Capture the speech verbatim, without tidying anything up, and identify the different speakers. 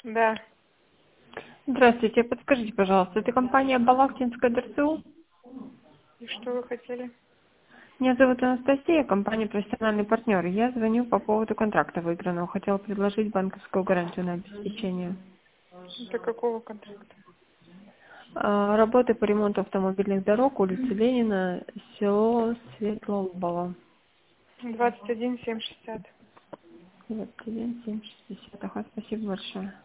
Speaker 1: Да.
Speaker 2: Здравствуйте, подскажите, пожалуйста, это компания Балахтинская ДРЦУ?
Speaker 1: И что вы хотели?
Speaker 2: Меня зовут Анастасия, компания «Профессиональный партнер». Я звоню по поводу контракта выигранного. Хотела предложить банковскую гарантию на обеспечение.
Speaker 1: Это какого контракта?
Speaker 2: А, Работы по ремонту автомобильных дорог, улица Ленина, село Светлоубово.
Speaker 1: двадцать один семь шестьдесят.
Speaker 2: двадцать один семь шестьдесят. Ага, спасибо большое.